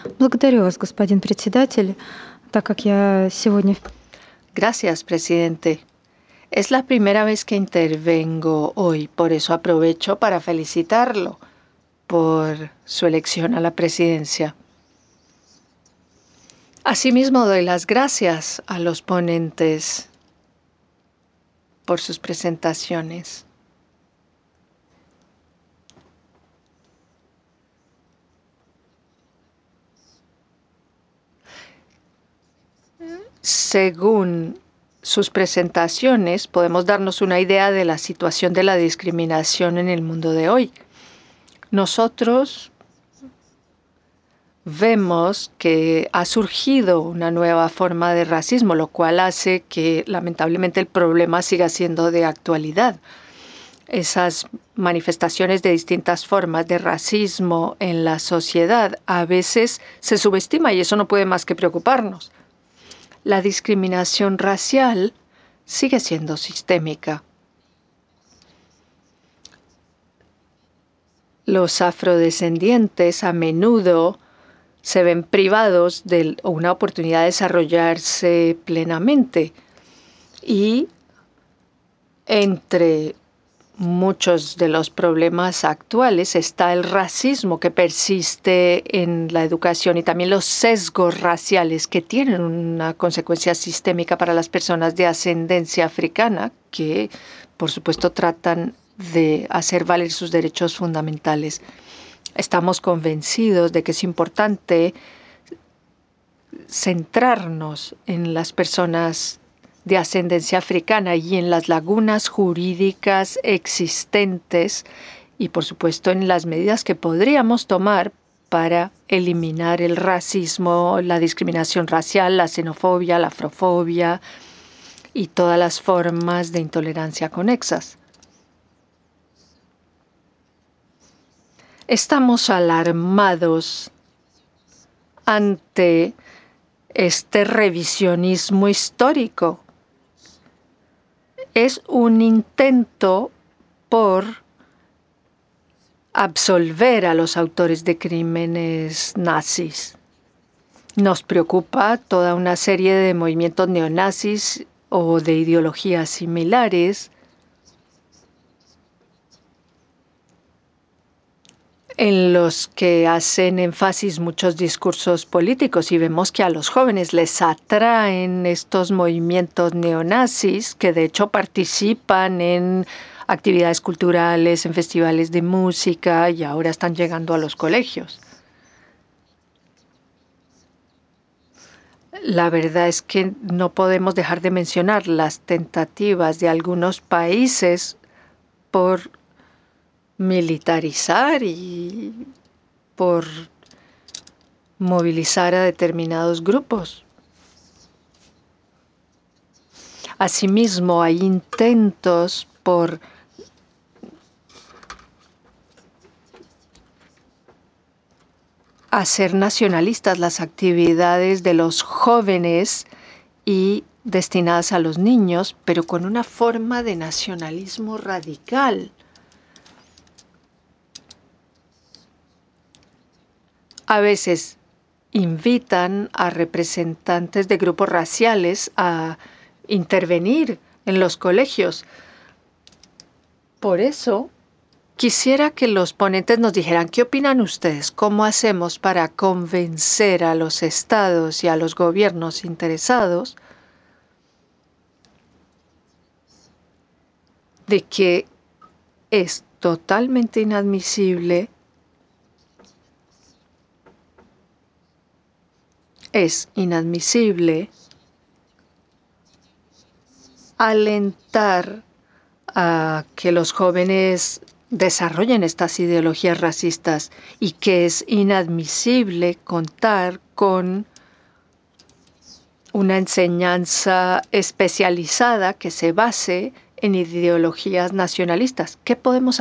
Благодарю вас, господин председатель, так как я сегодня Gracias, presidente. Es la primera vez que intervengo hoy, por eso aprovecho para felicitarlo por su elección a la presidencia. Asimismo, doy las gracias a los ponentes por sus presentaciones. Según sus presentaciones, podemos darnos una idea de la situación de la discriminación en el mundo de hoy. Nosotros vemos que ha surgido una nueva forma de racismo, lo cual hace que lamentablemente el problema siga siendo de actualidad. Esas manifestaciones de distintas formas de racismo en la sociedad a veces se subestima y eso no puede más que preocuparnos. La discriminación racial sigue siendo sistémica. Los afrodescendientes a menudo se ven privados de una oportunidad de desarrollarse plenamente. Y entre muchos de los problemas actuales está el racismo que persiste en la educación y también los sesgos raciales que tienen una consecuencia sistémica para las personas de ascendencia africana que, por supuesto, tratan de hacer valer sus derechos fundamentales. Estamos convencidos de que es importante centrarnos en las personas de ascendencia africana y en las lagunas jurídicas existentes y, por supuesto, en las medidas que podríamos tomar para eliminar el racismo, la discriminación racial, la xenofobia, la afrofobia y todas las formas de intolerancia conexas. Estamos alarmados ante este revisionismo histórico. Es un intento por absolver a los autores de crímenes nazis. Nos preocupa toda una serie de movimientos neonazis o de ideologías similares en los que hacen énfasis muchos discursos políticos y vemos que a los jóvenes les atraen estos movimientos neonazis que de hecho participan en actividades culturales, en festivales de música y ahora están llegando a los colegios. La verdad es que no podemos dejar de mencionar las tentativas de algunos países por militarizar y por movilizar a determinados grupos. Asimismo, hay intentos por hacer nacionalistas las actividades de los jóvenes y destinadas a los niños, pero con una forma de nacionalismo radical. A veces invitan a representantes de grupos raciales a intervenir en los colegios. Por eso, quisiera que los ponentes nos dijeran qué opinan ustedes, cómo hacemos para convencer a los estados y a los gobiernos interesados de que es totalmente inadmisible, alentar a que los jóvenes desarrollen estas ideologías racistas y que es inadmisible contar con una enseñanza especializada que se base en ideologías nacionalistas. ¿Qué podemos